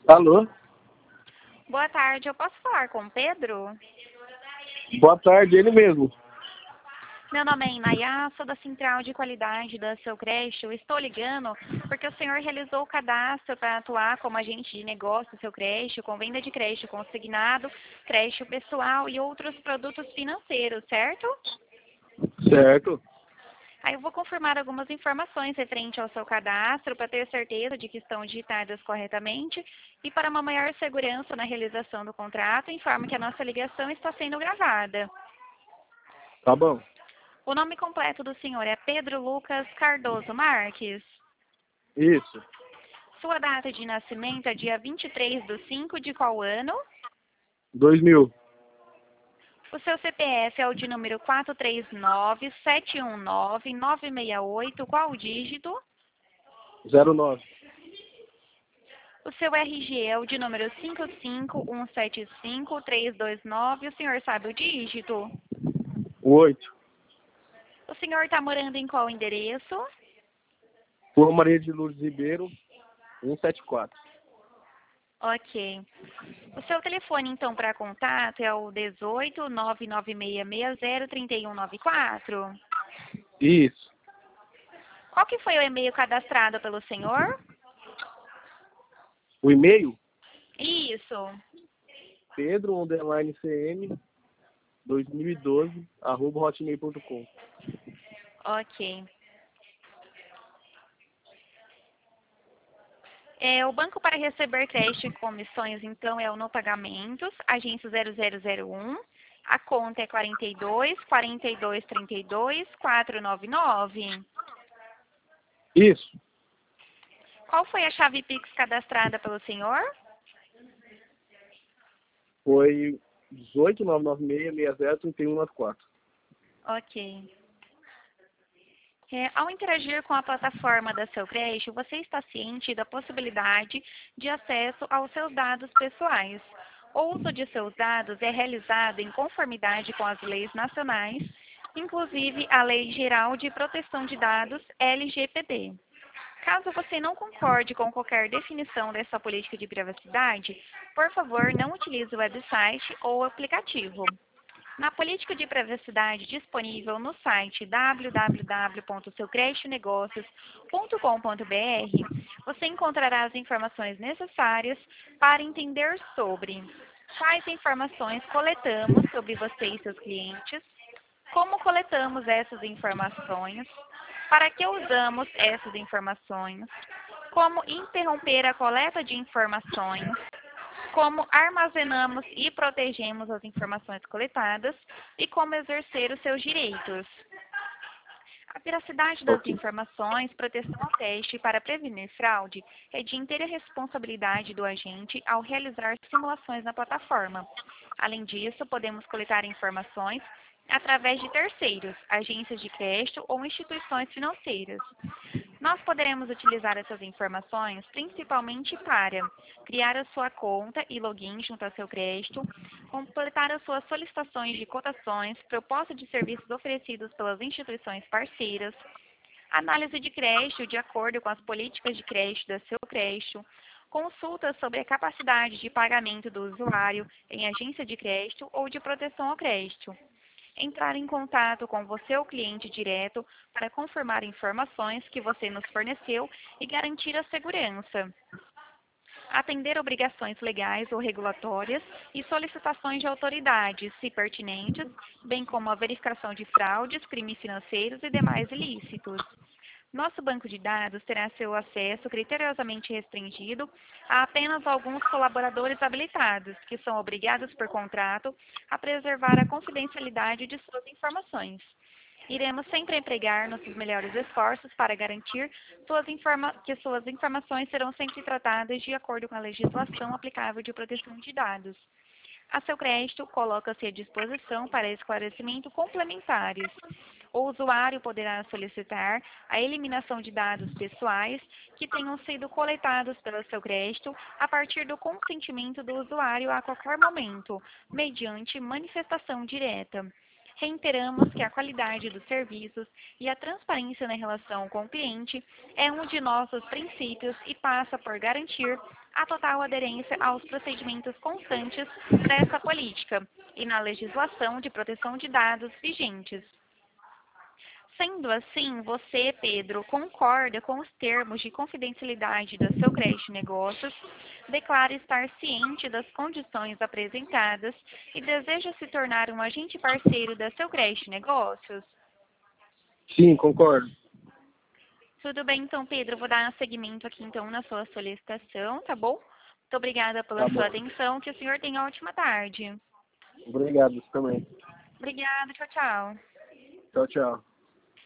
Alô? Boa tarde, eu posso falar com o Pedro? Boa tarde, ele mesmo. Meu nome é Inayá, sou da Central de Qualidade da Seu Creche. Eu estou ligando porque o senhor realizou o cadastro para atuar como agente de negócio do Seu Creche, com venda de creche consignado, creche pessoal e outros produtos financeiros, certo? Certo. Aí eu vou confirmar algumas informações referente ao seu cadastro para ter certeza de que estão digitadas corretamente e para uma maior segurança na realização do contrato, informo que a nossa ligação está sendo gravada. Tá bom. O nome completo do senhor é Pedro Lucas Cardoso Marques. Isso. Sua data de nascimento é dia 23/5 de qual ano? 2000. O seu CPF é o de número 439-719-968, qual o dígito? 09. O seu RG é o de número 55175-329, o senhor sabe o dígito? 8. O senhor está morando em qual endereço? Rua Maria de Lourdes Ribeiro, 174. Ok. O seu telefone, então, para contato é o 18 99660 3194? Isso. Qual que foi o e-mail cadastrado pelo senhor? O e-mail? Isso. Pedro_CM 2012 @hotmail.com. Ok. O banco para receber crédito e comissões, então, é o No Pagamentos, agência 0001. A conta é 42-42-32-499. Isso. Qual foi a chave Pix cadastrada pelo senhor? Foi 18996603194. Ok. Ao interagir com a plataforma da Seu Creche, você está ciente da possibilidade de acesso aos seus dados pessoais. O uso de seus dados é realizado em conformidade com as leis nacionais, inclusive a Lei Geral de Proteção de Dados, LGPD. Caso você não concorde com qualquer definição dessa política de privacidade, por favor, não utilize o website ou aplicativo. Na política de privacidade disponível no site www.seucrechenegocios.com.br, você encontrará as informações necessárias para entender sobre quais informações coletamos sobre você e seus clientes, como coletamos essas informações, para que usamos essas informações, como interromper a coleta de informações, como armazenamos e protegemos as informações coletadas e como exercer os seus direitos. A veracidade das Ok. informações, proteção ao teste para prevenir fraude é de inteira responsabilidade do agente ao realizar simulações na plataforma. Além disso, podemos coletar informações através de terceiros, agências de crédito ou instituições financeiras. Nós poderemos utilizar essas informações principalmente para criar a sua conta e login junto ao seu crédito, completar as suas solicitações de cotações, proposta de serviços oferecidos pelas instituições parceiras, análise de crédito de acordo com as políticas de crédito da seu crédito, consultas sobre a capacidade de pagamento do usuário em agência de crédito ou de proteção ao crédito, entrar em contato com você, o cliente direto, para confirmar informações que você nos forneceu e garantir a segurança. Atender obrigações legais ou regulatórias e solicitações de autoridades, se pertinentes, bem como a verificação de fraudes, crimes financeiros e demais ilícitos. Nosso banco de dados terá seu acesso criteriosamente restringido a apenas alguns colaboradores habilitados, que são obrigados por contrato a preservar a confidencialidade de suas informações. Iremos sempre empregar nossos melhores esforços para garantir que suas informações serão sempre tratadas de acordo com a legislação aplicável de proteção de dados. A seu crédito, coloca-se à disposição para esclarecimento complementares. O usuário poderá solicitar a eliminação de dados pessoais que tenham sido coletados pelo seu crédito a partir do consentimento do usuário a qualquer momento, mediante manifestação direta. Reiteramos que a qualidade dos serviços e a transparência na relação com o cliente é um de nossos princípios e passa por garantir a total aderência aos procedimentos constantes dessa política e na legislação de proteção de dados vigentes. Sendo assim, você, Pedro, concorda com os termos de confidencialidade do seu crédito de negócios, declara estar ciente das condições apresentadas e deseja se tornar um agente parceiro da seu crédito de negócios? Sim, concordo. Tudo bem, então, Pedro, vou dar seguimento aqui, então, na sua solicitação, tá bom? Muito obrigada pela Tá sua bom. atenção, que o senhor tenha uma ótima tarde. Obrigado, você também. Obrigada, tchau, tchau. Tchau, tchau.